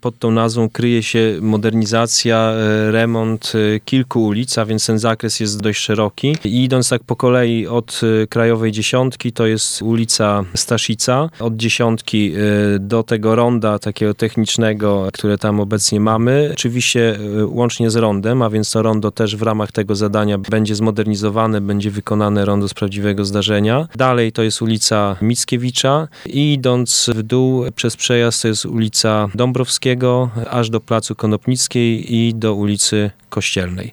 Pod tą nazwą kryje się modernizacja, remont kilku ulic, a więc ten zakres jest dość szeroki. I idąc tak po kolei od Krajowej Dziesiątki, to jest ulica Staszica. Od Dziesiątki do tego ronda takiego technicznego, które tam obecnie mamy. Oczywiście łącznie z rondem, a więc to rondo też w ramach tego zadania będzie zmodernizowane, będzie wykonane rondo z prawdziwego zdarzenia. Dalej to jest ulica Mickiewicza i idąc w dół przez przejazd to jest ulica Dąbrowskiego, aż do Placu Konopnickiej i do ulicy Kościelnej.